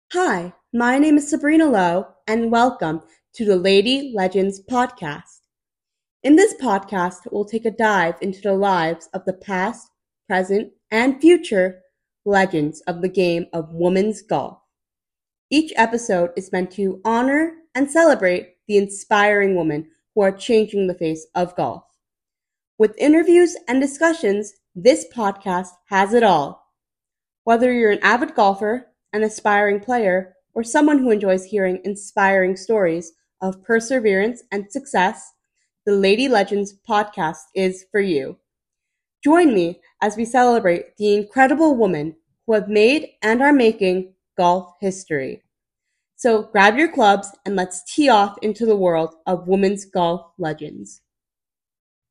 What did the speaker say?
Hi, my name is Sabrina Lowe, and welcome to the Lady Legends podcast. In this podcast, we'll take a dive into the lives of the past, present, and future legends of the game of women's golf. Each episode is meant to honor and celebrate the inspiring women who are changing the face of golf. With interviews and discussions, this podcast has it all. Whether you're an avid golfer, an aspiring player, or someone who enjoys hearing inspiring stories of perseverance and success, the Lady Legends podcast is for you. Join me as we celebrate the incredible women who have made and are making golf history. So grab your clubs and let's tee off into the world of women's golf legends.